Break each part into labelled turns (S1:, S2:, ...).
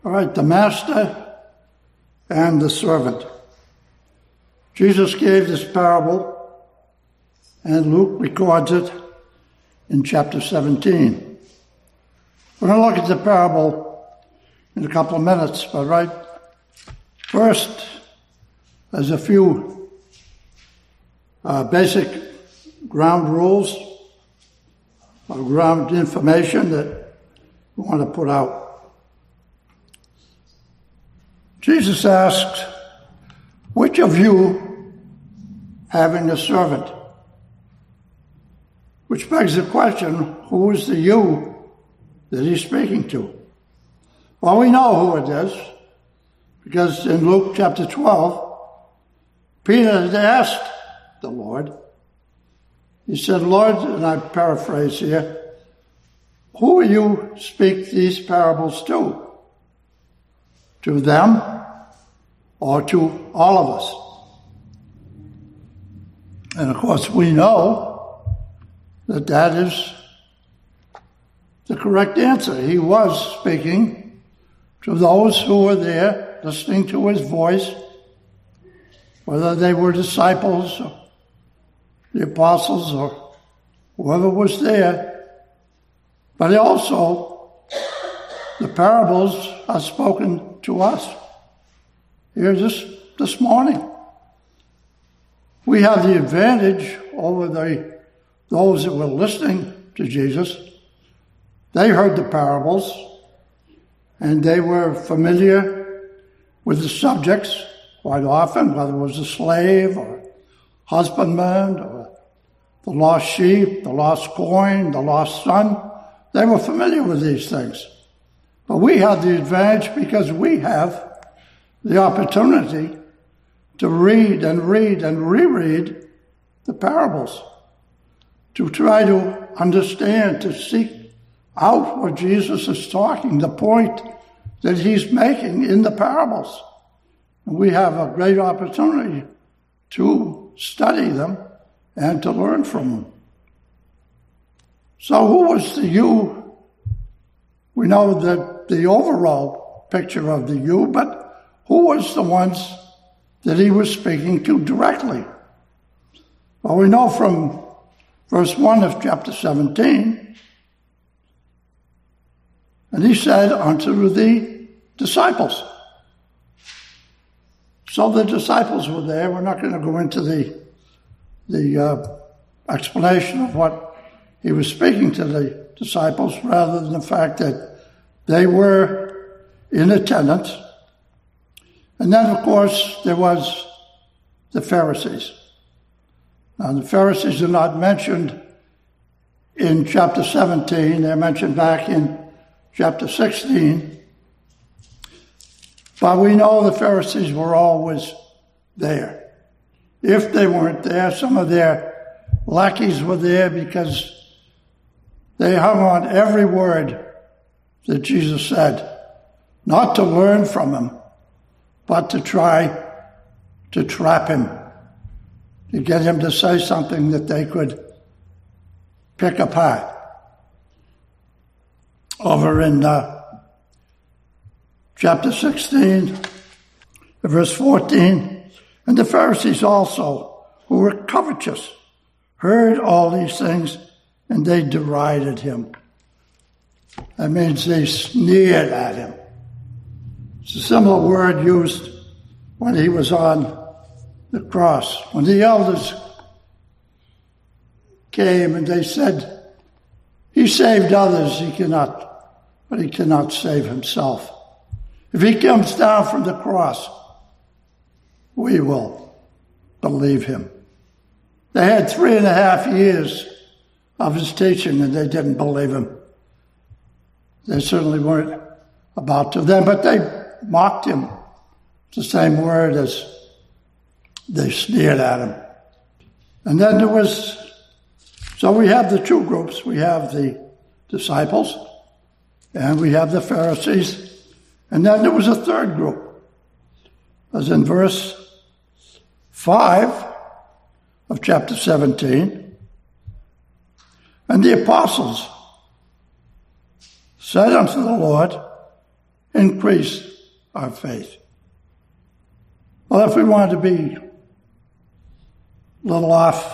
S1: All right, the master and the servant. Jesus gave this parable, and Luke records it in chapter 17. We're going to look at the parable in a couple of minutes, but first, there's a few basic ground rules or ground information that we want to put out. Jesus asked, which of you having a servant? Which begs the question, who is the you that he's speaking to? Well, we know who it is, because in Luke chapter 12, Peter had asked the Lord, he said, Lord, and I paraphrase here, who will you speak these parables to? To them or to all of us? And of course we know that that is the correct answer. He was speaking to those who were there listening to his voice, whether they were disciples or the apostles or whoever was there. But also, the parables are spoken to us here this morning. We have the advantage over those that were listening to Jesus. They heard the parables, and they were familiar with the subjects quite often, whether it was a slave or husbandman or the lost sheep, the lost coin, the lost son. They were familiar with these things. But we have the advantage because we have the opportunity to read and read and reread the parables, to try to understand, to seek out what Jesus is talking, the point that he's making in the parables. And we have a great opportunity to study them and to learn from them. So who was the you? We know that the overall picture of the you, but who was the ones that he was speaking to directly? Well, we know from verse 1 of chapter 17, and he said unto the disciples. So the disciples were there. We're not going to go into the explanation of what he was speaking to the disciples, rather than the fact that they were in attendance. And then, of course, there was the Pharisees. Now, the Pharisees are not mentioned in chapter 17. They're mentioned back in chapter 16. But we know the Pharisees were always there. If they weren't there, some of their lackeys were there because they hung on every word that Jesus said, not to learn from him, but to try to trap him, to get him to say something that they could pick apart. Over in chapter 16, verse 14, and the Pharisees also, who were covetous, heard all these things, and they derided him. That means they sneered at him. It's a similar word used when he was on the cross. When the elders came and they said, he saved others, but he cannot save himself. If he comes down from the cross, we will believe him. They had 3.5 years of his teaching, and they didn't believe him. They certainly weren't about to then, but they mocked him. It's the same word as they sneered at him. And then so we have the two groups. We have the disciples, and we have the Pharisees. And then there was a third group. As in verse 5 of chapter 17, and the apostles said unto the Lord, increase our faith. Well, if we wanted to be a little off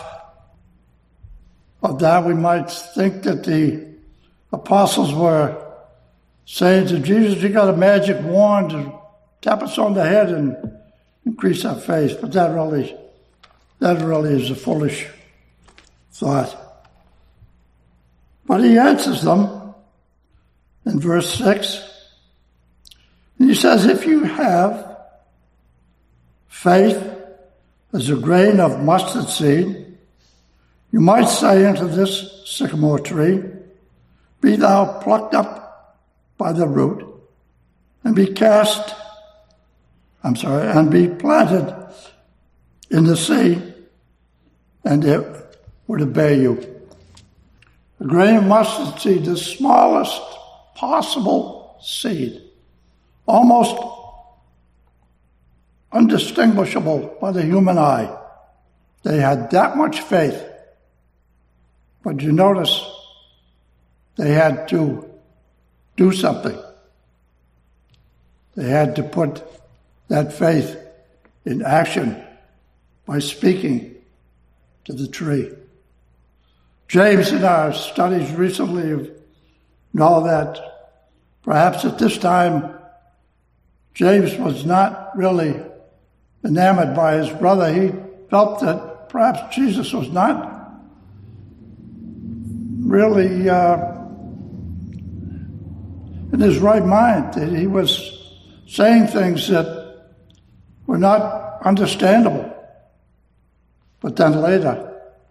S1: of that, we might think that the apostles were saying to Jesus, you got a magic wand to tap us on the head and increase our faith. But that really is a foolish thought. But he answers them in verse 6. And he says, if you have faith as a grain of mustard seed, you might say unto this sycamore tree, be thou plucked up by the root, and be planted in the sea, and it would obey you. A grain of mustard seed, the smallest possible seed, almost undistinguishable by the human eye. They had that much faith. But you notice they had to do something. They had to put that faith in action by speaking to the tree. James, in our studies recently, know that perhaps at this time, James was not really enamored by his brother. He felt that perhaps Jesus was not really in his right mind, that he was saying things that were not understandable. But then later,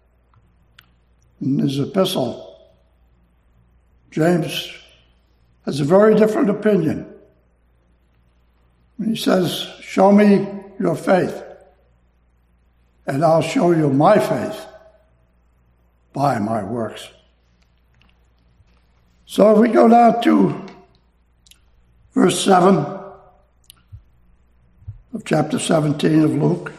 S1: in his epistle, James has a very different opinion. He says, show me your faith, and I'll show you my faith by my works. So if we go down to verse 7 of chapter 17 of Luke,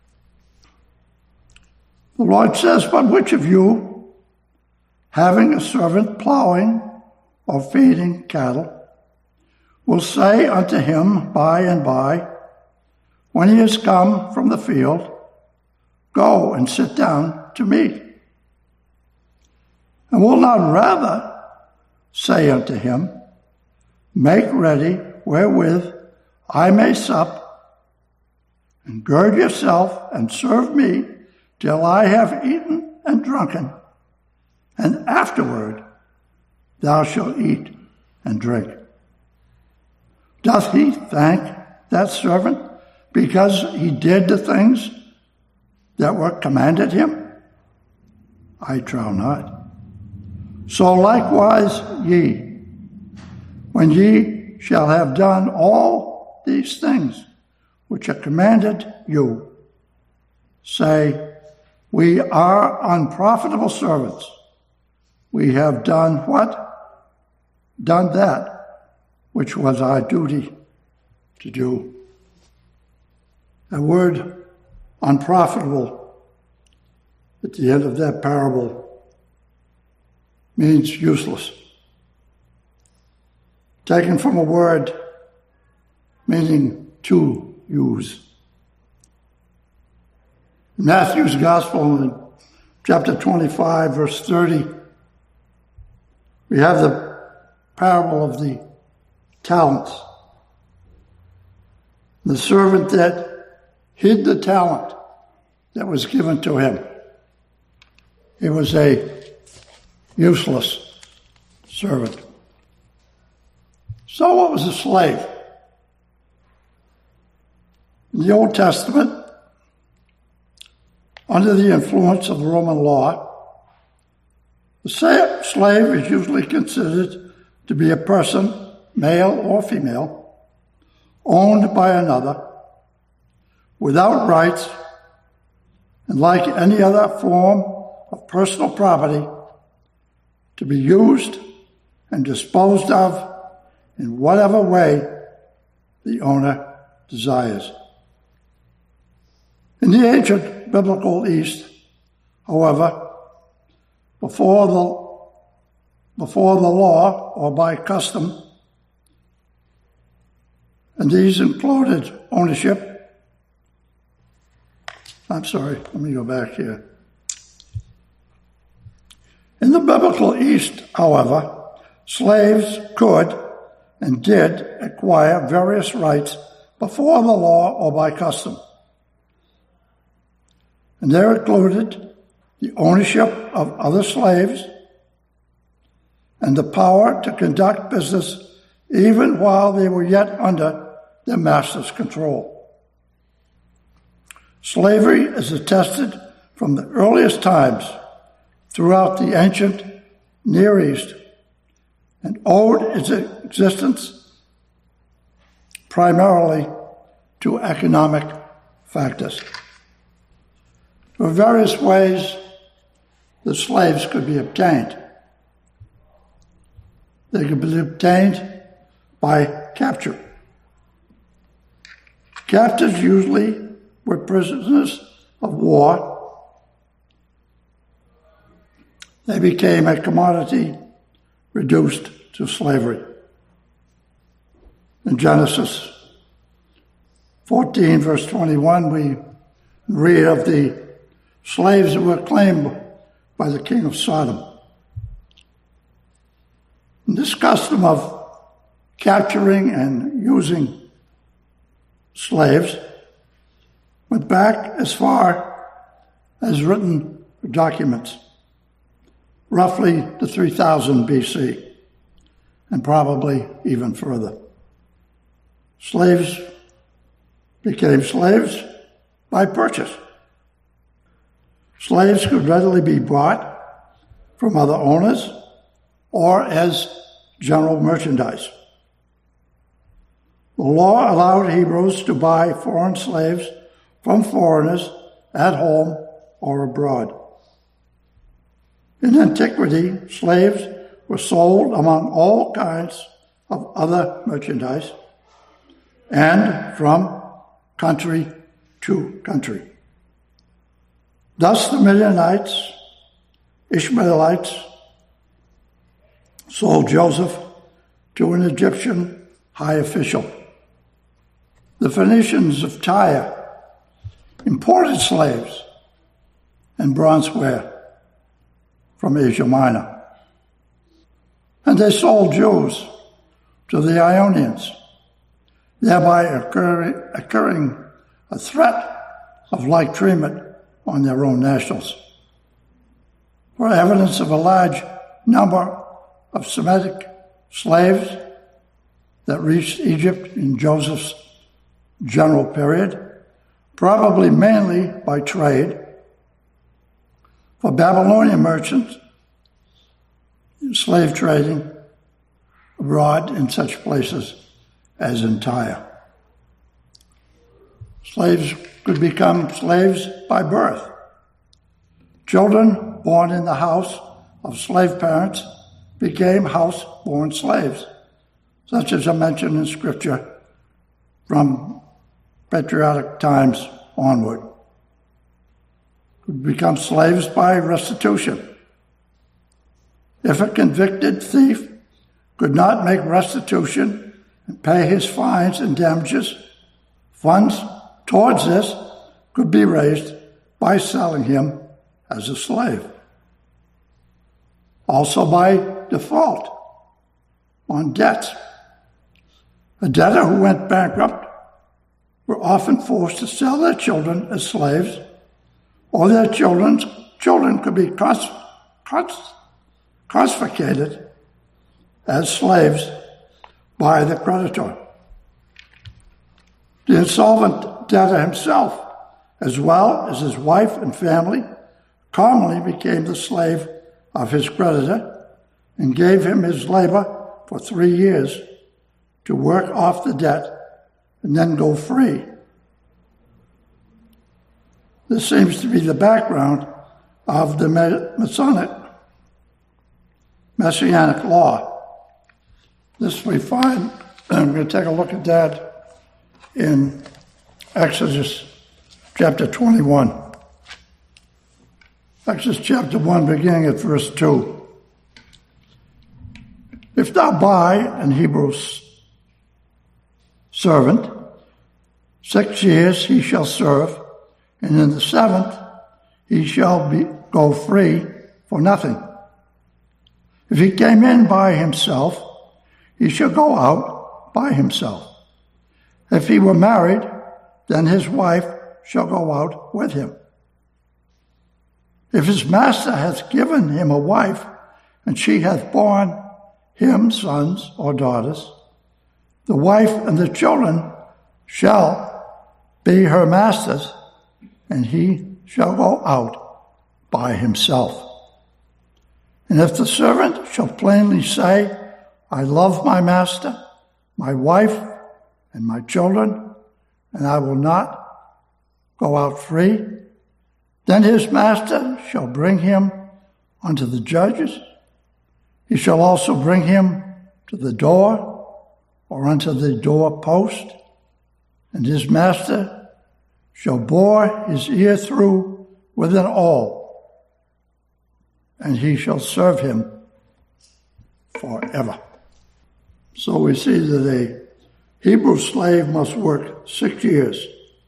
S1: the Lord says, but which of you, having a servant plowing or feeding cattle, will say unto him by and by, when he is come from the field, go and sit down to meat? And will not rather say unto him, make ready wherewith I may sup, and gird yourself and serve me till I have eaten and drunken, and afterward thou shalt eat and drink. Doth he thank that servant because he did the things that were commanded him? I trow not. So likewise ye, when ye shall have done all these things which are commanded you, say, we are unprofitable servants. We have done what? Done that which was our duty to do. The word unprofitable at the end of that parable means useless. Taken from a word meaning to use. In Matthew's Gospel, in chapter 25, verse 30, we have the parable of the talents. The servant that hid the talent that was given to him. He was a useless servant. So what was a slave? In the Old Testament, under the influence of the Roman law, the slave is usually considered to be a person, male or female, owned by another, without rights, and like any other form of personal property, to be used and disposed of in whatever way the owner desires. In the ancient biblical East, however, before the law or by custom, and these included ownership. I'm sorry, let me go back here. In the biblical East, however, slaves could and did acquire various rights before the law or by custom. And there included the ownership of other slaves and the power to conduct business even while they were yet under their master's control. Slavery is attested from the earliest times throughout the ancient Near East and owed its existence primarily to economic factors. There were various ways the slaves could be obtained. They could be obtained by capture. Captives usually were prisoners of war. They became a commodity reduced to slavery. In Genesis 14, verse 21, we read of the slaves that were claimed by the king of Sodom. And this custom of capturing and using slaves went back as far as written documents, roughly to 3000 BC, and probably even further. Slaves became slaves by purchase. Slaves could readily be bought from other owners or as general merchandise. The law allowed Hebrews to buy foreign slaves from foreigners at home or abroad. In antiquity, slaves were sold among all kinds of other merchandise and from country to country. Thus the Midianites, Ishmaelites, sold Joseph to an Egyptian high official. The Phoenicians of Tyre imported slaves and bronzeware from Asia Minor. And they sold Jews to the Ionians, thereby incurring a threat of like treatment on their own nationals. For evidence of a large number of Semitic slaves that reached Egypt in Joseph's general period, probably mainly by trade, for Babylonian merchants, slave trading abroad in such places as in Tyre. Slaves could become slaves by birth. Children born in the house of slave parents became house-born slaves, such as are mentioned in Scripture from patriotic times onward. Could become slaves by restitution. If a convicted thief could not make restitution and pay his fines and damages, funds towards this could be raised by selling him as a slave. Also by default on debts. A debtor who went bankrupt were often forced to sell their children as slaves, or their children could be confiscated as slaves by the creditor. The insolvent debtor himself, as well as his wife and family, commonly became the slave of his creditor and gave him his labor for 3 years to work off the debt and then go free. This seems to be the background of the Messianic law. This we find, and we're going to take a look at that in Exodus chapter 21. Exodus chapter 1, beginning at verse 2. If thou buy, in Hebrew, servant. 6 years he shall serve, and in the 7th he shall go free for nothing. If he came in by himself, he shall go out by himself. If he were married, then his wife shall go out with him. If his master hath given him a wife, and she hath borne him sons or daughters, the wife and the children shall be her master's, and he shall go out by himself. And if the servant shall plainly say, I love my master, my wife, and my children, and I will not go out free, then his master shall bring him unto the judges. He shall also bring him to the door or unto the door post, and his master shall bore his ear through with an awl, and he shall serve him forever. So we see that a Hebrew slave must work 6 years.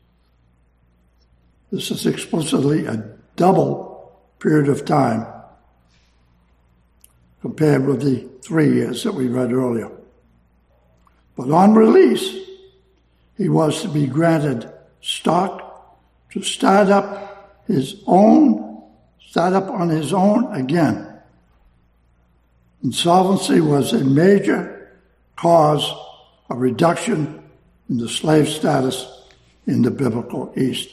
S1: This is explicitly a double period of time compared with the 3 years that we read earlier. But on release, he was to be granted stock to start up on his own again. Insolvency was a major cause of reduction in the slave status in the biblical East.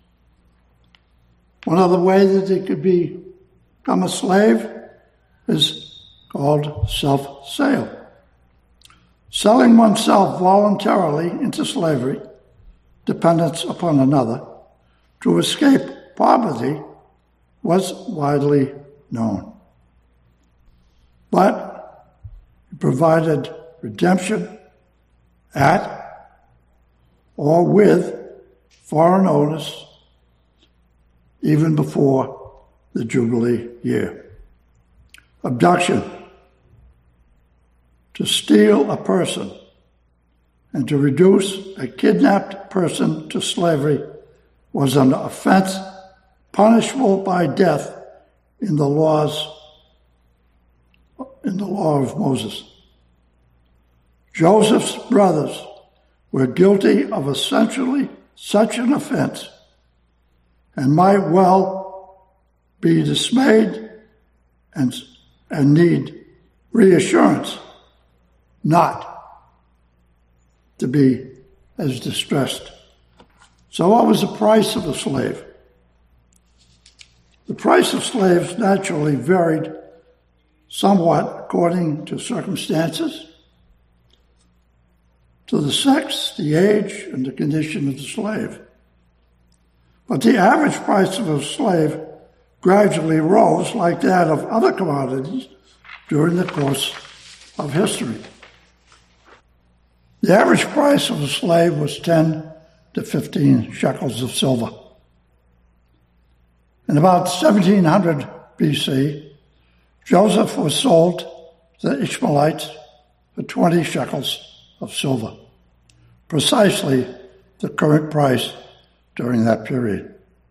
S1: One other way that they could become a slave is called self-sale. Selling oneself voluntarily into slavery, dependence upon another, to escape poverty was widely known. But it provided redemption at or with foreign owners even before the Jubilee year. Abduction, to steal a person and to reduce a kidnapped person to slavery, was an offense punishable by death in the law of Moses. Joseph's brothers were guilty of essentially such an offense and might well be dismayed and need reassurance not to be as distressed. So what was the price of a slave? The price of slaves naturally varied somewhat according to circumstances, to the sex, the age, and the condition of the slave. But the average price of a slave gradually rose like that of other commodities during the course of history. The average price of a slave was 10 to 15 shekels of silver. In about 1700 BC, Joseph was sold to the Ishmaelites for 20 shekels of silver, precisely the current price during that period.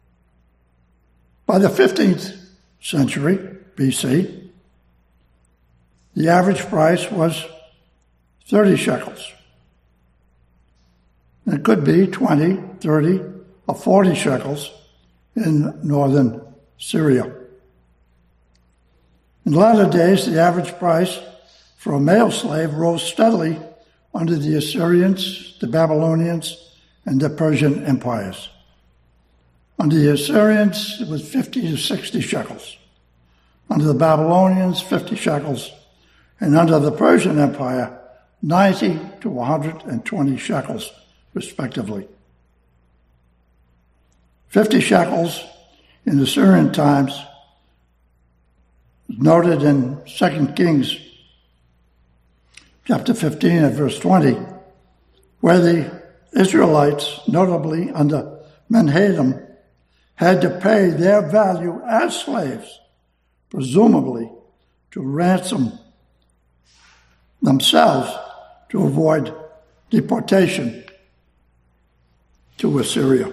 S1: By the 15th century BC, the average price was 30 shekels. And it could be 20, 30, or 40 shekels in northern Syria. In latter days, the average price for a male slave rose steadily under the Assyrians, the Babylonians, and the Persian empires. Under the Assyrians, it was 50 to 60 shekels. Under the Babylonians, 50 shekels. And under the Persian Empire, 90 to 120 shekels, respectively. 50 shekels in Assyrian times is noted in 2 Kings chapter 15 and verse 20, where the Israelites, notably under Menhaden, had to pay their value as slaves, presumably to ransom themselves to avoid deportation to Assyria.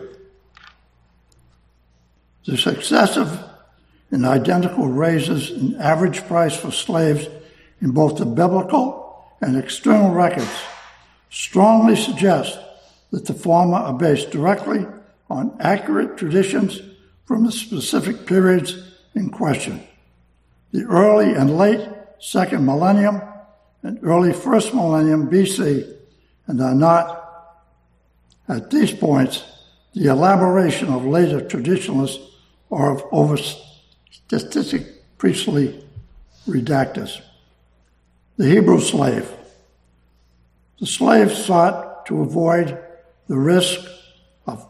S1: The successive and identical raises in average price for slaves in both the biblical and external records strongly suggest that the former are based directly on accurate traditions from the specific periods in question, the early and late second millennium and early first millennium BC, and are not, at these points, the elaboration of later traditionalists or of over-statistic priestly redactors. The Hebrew slave. The slave sought to avoid the risk of,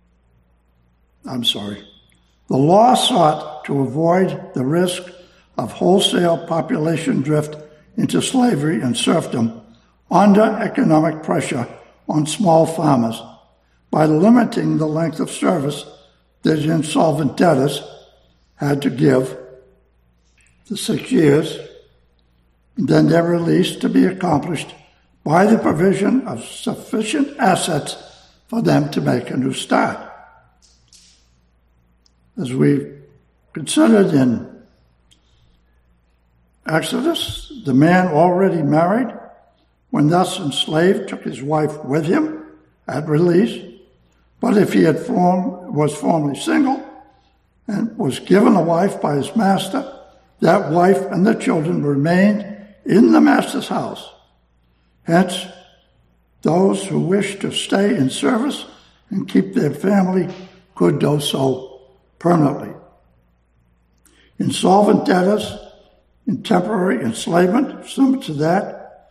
S1: the law sought to avoid the risk of wholesale population drift into slavery and serfdom under economic pressure on small farmers by limiting the length of service that insolvent debtors had to give, the 6 years, and then their release to be accomplished by the provision of sufficient assets for them to make a new start. As we considered in Exodus, the man already married, when thus enslaved, took his wife with him at release. But if he was formerly single and was given a wife by his master, that wife and the children remained in the master's house. Hence, those who wished to stay in service and keep their family could do so permanently. Insolvent debtors in temporary enslavement, similar to that,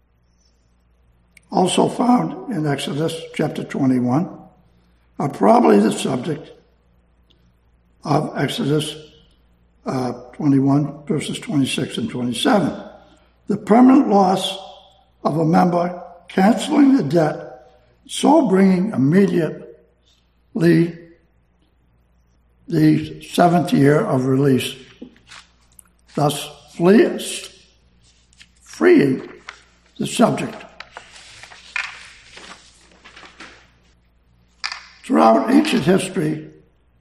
S1: also found in Exodus chapter 21, are probably the subject of Exodus 21, verses 26 and 27. The permanent loss of a member canceling the debt, so bringing immediately the 7th year of release, thus freeing the subject. Throughout ancient history,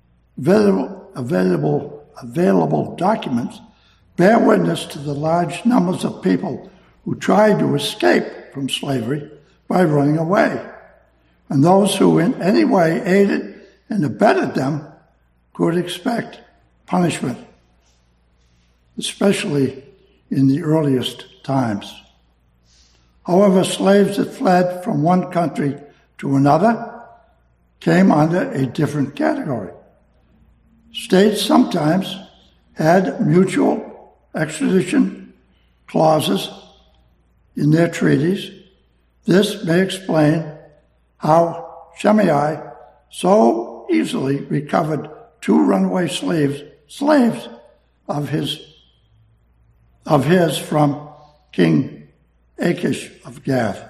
S1: available documents bear witness to the large numbers of people who tried to escape from slavery by running away, and those who in any way aided and abetted them could expect punishment, especially in the earliest times. However, slaves that fled from one country to another came under a different category. States sometimes had mutual extradition clauses in their treaties. This may explain how Shimei so easily recovered 2 runaway slaves of his from King Achish of Gath.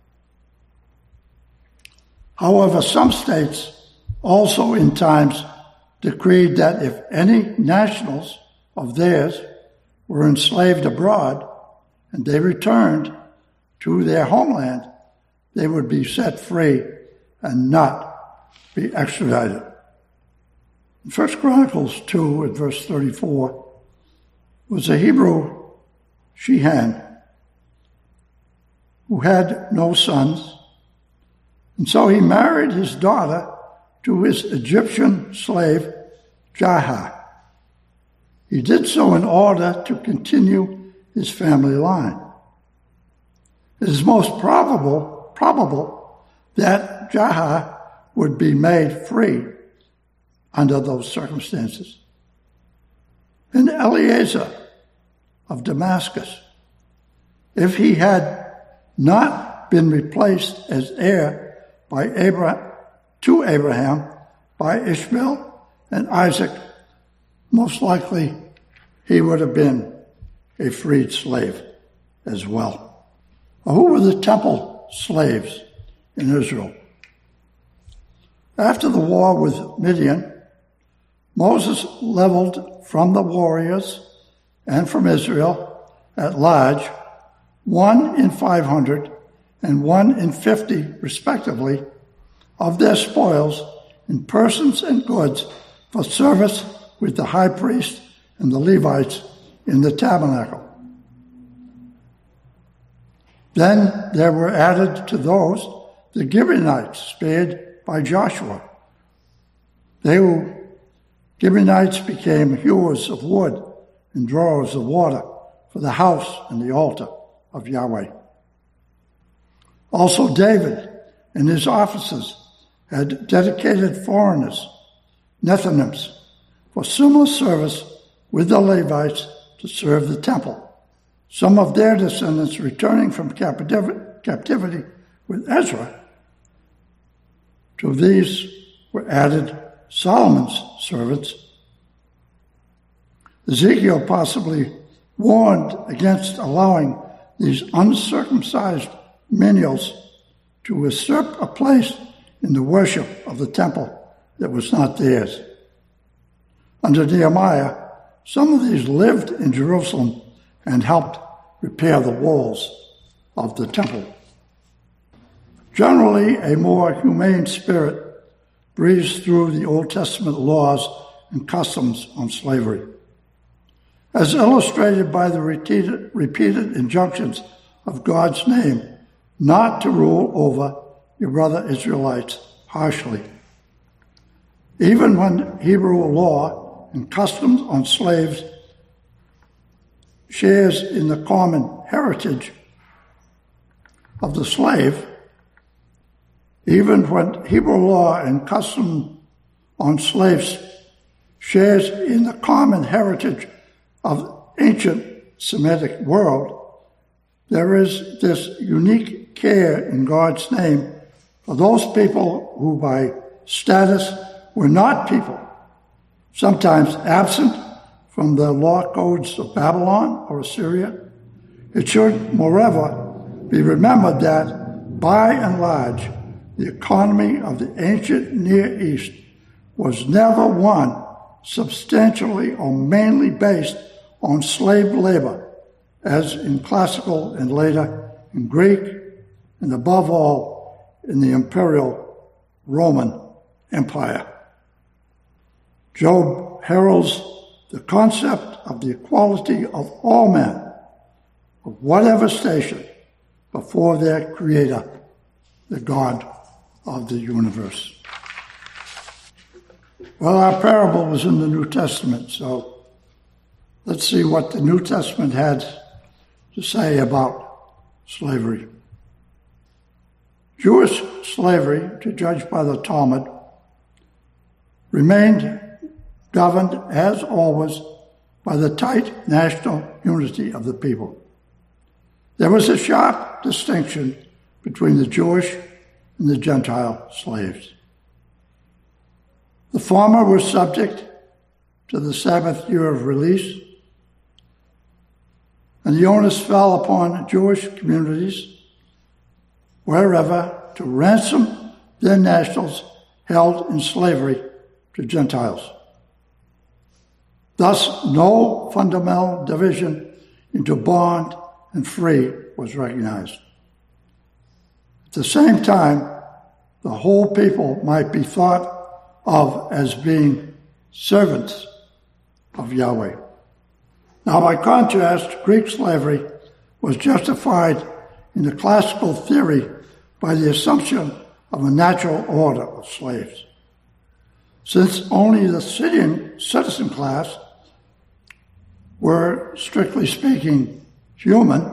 S1: However, some states also in times decreed that if any nationals of theirs were enslaved abroad and they returned to their homeland, they would be set free and not be extradited. In 1 Chronicles 2 at verse 34 was a Hebrew Shehan who had no sons, and so he married his daughter to his Egyptian slave, Jaha. He did so in order to continue his family line. It is most probable that Jaha would be made free under those circumstances. And Eliezer of Damascus, if he had not been replaced as heir to Abraham by Ishmael and Isaac, most likely he would have been a freed slave as well. Who were the temple slaves in Israel? After the war with Midian, Moses leveled from the warriors and from Israel at large 1 in 500 and 1 in 50, respectively, of their spoils in persons and goods for service with the high priest and the Levites in the tabernacle. Then there were added to those the Gibeonites spared by Joshua. Gibeonites became hewers of wood and drawers of water for the house and the altar of Yahweh. Also David and his officers had dedicated foreigners, Nethinims, for similar service with the Levites to serve the temple. Some of their descendants returning from captivity with Ezra. To these were added Solomon's servants. Ezekiel possibly warned against allowing these uncircumcised menials to usurp a place in the worship of the temple that was not theirs. Under Nehemiah, some of these lived in Jerusalem and helped repair the walls of the temple. Generally, a more humane spirit breathes through the Old Testament laws and customs on slavery. As illustrated by the repeated injunctions of God's name not to rule over your brother Israelites harshly. Even when Hebrew law and customs on slaves shares in the common heritage of the slave, even when Hebrew law and custom on slaves shares in the common heritage of ancient Semitic world, there is this unique care in God's name for those people who by status were not people, sometimes absent from the law codes of Babylon or Assyria. It should, moreover, be remembered that, by and large, the economy of the ancient Near East was never one substantially or mainly based on slave labor, as in classical and later in Greek, and above all in the imperial Roman Empire. Job heralds the concept of the equality of all men, of whatever station, before their Creator, the God of the universe. Well, our parable was in the New Testament, so let's see what the New Testament had to say about slavery. Jewish slavery, to judge by the Talmud, remained governed, as always, by the tight national unity of the people. There was a sharp distinction between the Jewish and the Gentile slaves. The former were subject to the Sabbath year of release, and the onus fell upon Jewish communities wherever to ransom their nationals held in slavery to Gentiles. Thus, no fundamental division into bond and free was recognized. At the same time, the whole people might be thought of as being servants of Yahweh. Now, by contrast, Greek slavery was justified in the classical theory by the assumption of a natural order of slaves. Since only the citizen class were, strictly speaking, human,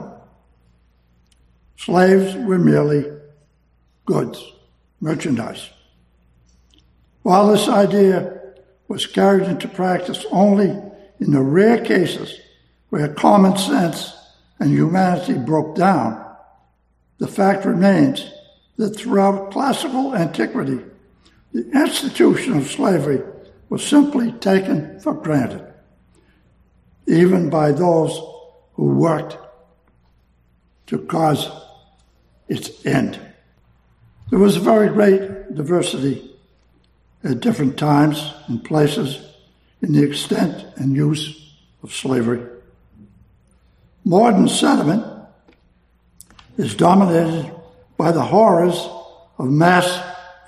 S1: slaves were merely goods, merchandise. While this idea was carried into practice only in the rare cases where common sense and humanity broke down, the fact remains that throughout classical antiquity, the institution of slavery was simply taken for granted, even by those who worked to cause its end. There was a very great diversity at different times and places in the extent and use of slavery. Modern sentiment is dominated by the horrors of mass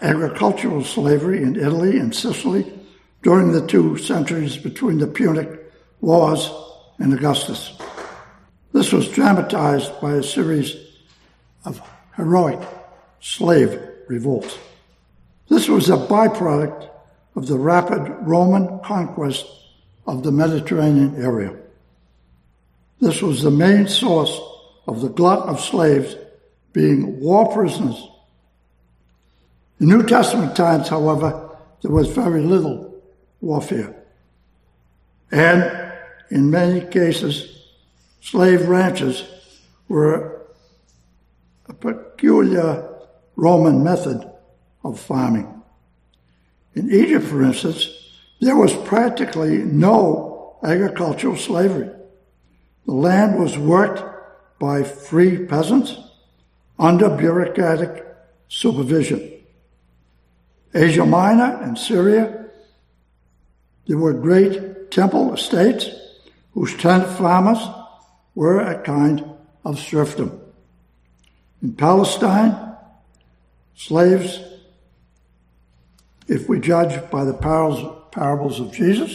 S1: agricultural slavery in Italy and Sicily during the 2 centuries between the Punic Wars and Augustus. This was dramatized by a series of heroic slave revolts. This was a byproduct of the rapid Roman conquest of the Mediterranean area. This was the main source of the glut of slaves being war prisoners. In New Testament times, however, there was very little warfare. And in many cases, slave ranches were a peculiar Roman method of farming. In Egypt, for instance, there was practically no agricultural slavery. The land was worked by free peasants under bureaucratic supervision. Asia Minor and Syria, there were great temple estates whose tenant farmers were a kind of serfdom. In Palestine, slaves, if we judge by the parables of Jesus,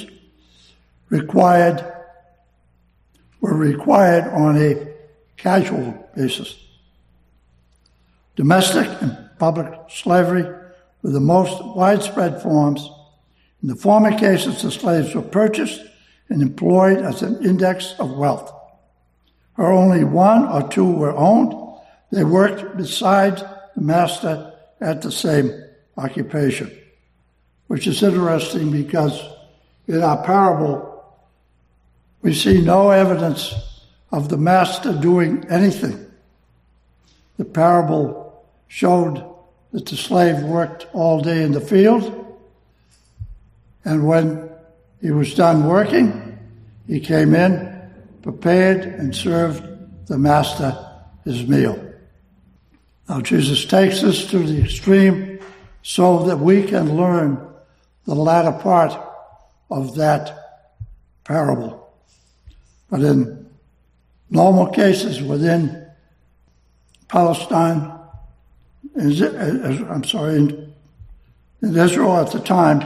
S1: were required on a casual basis. Domestic and public slavery were the most widespread forms. In the former cases, the slaves were purchased and employed as an index of wealth. Where only 1 or 2 were owned, they worked beside the master at the same occupation, which is interesting because in our parable, we see no evidence of the master doing anything. The parable showed that the slave worked all day in the field, and when he was done working, he came in, prepared, and served the master his meal. Now Jesus takes this to the extreme so that we can learn the latter part of that parable. But in normal cases within Palestine, in Israel at the time,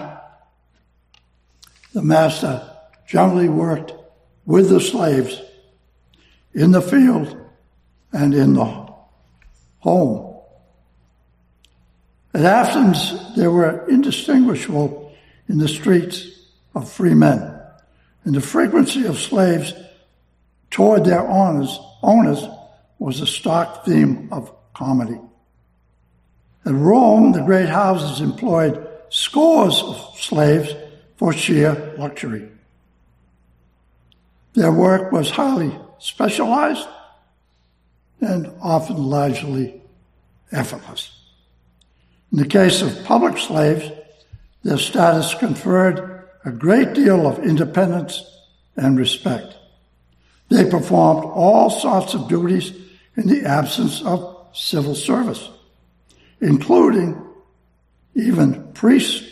S1: the master generally worked with the slaves in the field and in the home. At Athens, they were indistinguishable in the streets of free men, and the frequency of slaves toward their owners was a stock theme of comedy. At Rome, the great houses employed scores of slaves for sheer luxury. Their work was highly specialized and often largely effortless. In the case of public slaves, their status conferred a great deal of independence and respect. They performed all sorts of duties in the absence of civil service, including even police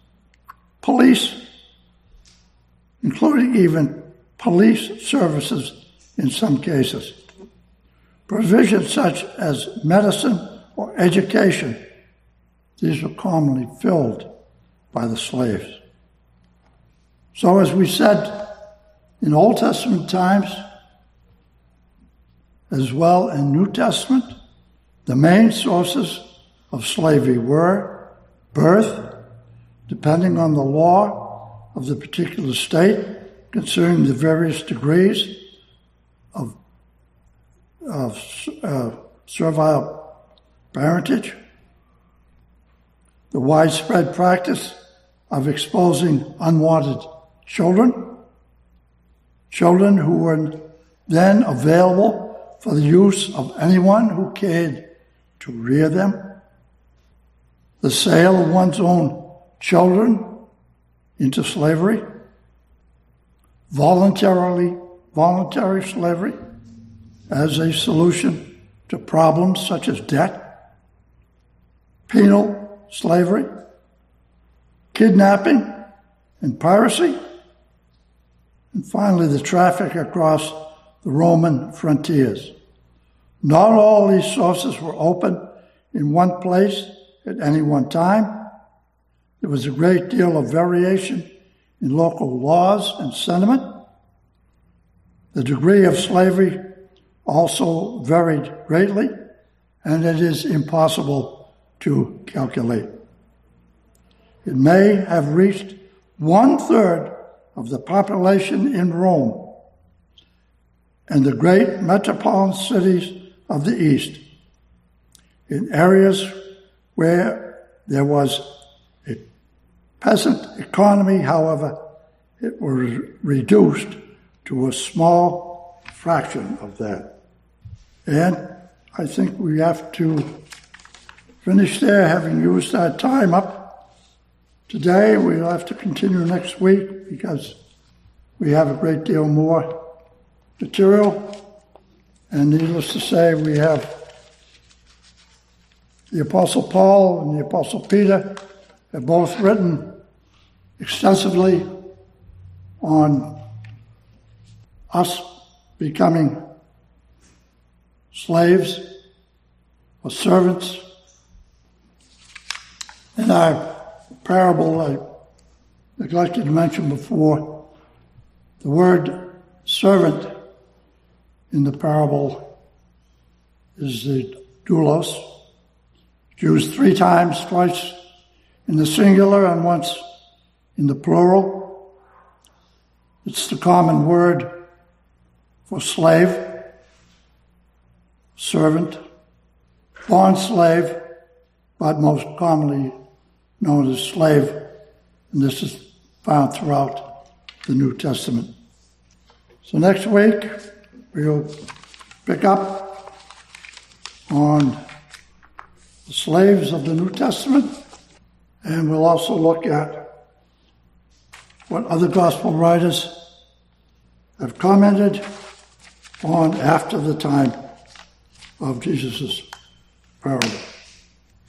S1: services in some cases. Provisions such as medicine or education, these were commonly filled by the slaves. So as we said, in Old Testament times, as well in New Testament, the main sources of slavery were birth, depending on the law of the particular state concerning the various degrees of servile parentage, the widespread practice of exposing unwanted children who were then available for the use of anyone who cared to rear them, the sale of one's own children into slavery, voluntary slavery as a solution to problems such as debt, penal slavery, kidnapping and piracy, and finally the traffic across the Roman frontiers. Not all these sources were open in one place at any one time. There was a great deal of variation in local laws and sentiment. The degree of slavery also varied greatly, and it is impossible to calculate. It may have reached 1/3 of the population in Rome and the great metropolitan cities of the East. In areas where there was a peasant economy, however, it was reduced to a small fraction of that. And I think we have to finish there, having used our time up. Today, we'll have to continue next week because we have a great deal more material. And needless to say, we have the Apostle Paul and the Apostle Peter have both written extensively on us becoming slaves or servants. In our parable, I neglected to mention before, the word servant in the parable is the doulos. It's used 3 times, twice in the singular and once in the plural. It's the common word for slave, servant, bond slave, but most commonly known as slave, and this is found throughout the New Testament. So next week, we'll pick up on the slaves of the New Testament, and we'll also look at what other gospel writers have commented on after the time of Jesus' parable.